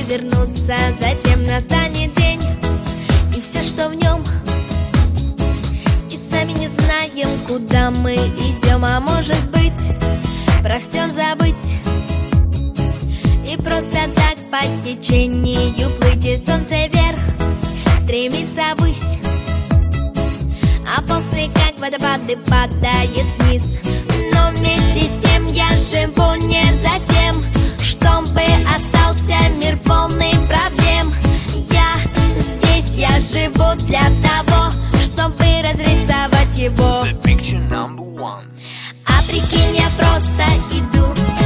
вернуться, затем настанет день, и все, что в нем. И сами не знаем, куда мы идем, а может быть, про все забыть и просто так по течению плыть. И солнце вверх стремится ввысь, а после как водопады падает вниз. Но вместе с тем я живу не за тем, чтобы остался мир полный проблем. Я здесь, я живу для того, чтобы разрисовать его. А прикинь, я просто иду.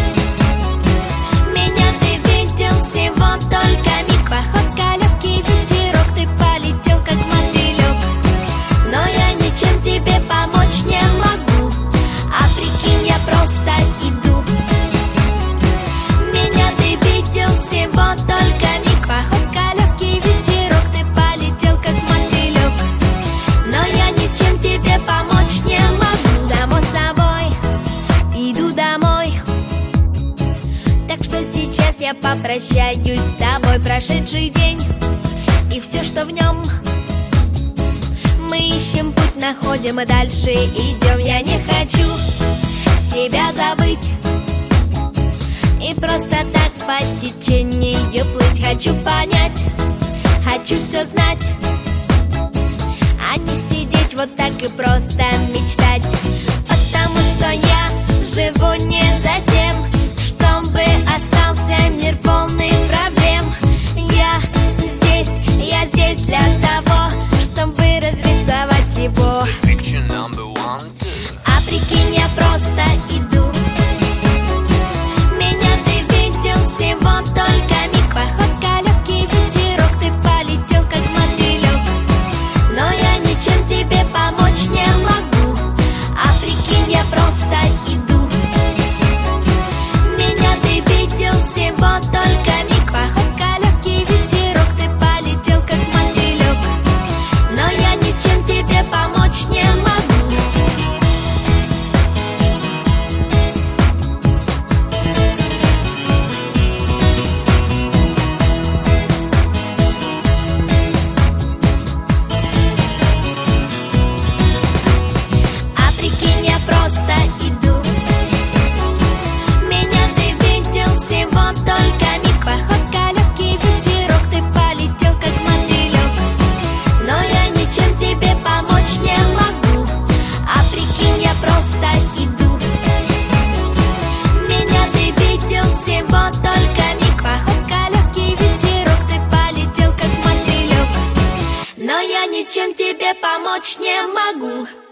Меня ты видел всего только миг. Походка, легкий ветерок, ты полетел как мотылек. Но я ничем тебе помочь не могу. А прикинь, я просто иду. Меня ты видел всего только миг. Походка, легкий ветерок, ты полетел как мотылек. Но я ничем тебе помочь не могу. Само собой, иду домой. Так что сейчас я попрощаюсь с тобой. Прошедший день и все, что в нем. Мы ищем путь, находим и дальше идем. Я не хочу тебя забыть и просто так по течению плыть. Хочу понять, хочу все знать, а не сидеть вот так и просто мечтать. Потому что я живу не за тем, чтобы остался мир полный проблем. Я здесь для того, чтобы разрисовать его. А прикинь, я просто иду. Меня ты видел всего только миг. Походка, легкий ветерок, ты полетел как мотылек. Но я ничем тебе помочь не могу. А прикинь, я просто иду. Меня ты видел всего только миг. Походка, легкий ветерок, ты полетел как мотылек. Но я ничем тебе помочь не могу. А прикинь, я просто иду. Меня ты видел всего только миг. Походка, легкий ветерок, ты полетел как мотылек. Но я ничем тебе помочь не могу. А прикинь, я просто иду. Меня ты видел всего только миг. Походка, легкий ветерок, ты полетел как мотылек. Но я ничем тебе помочь не могу.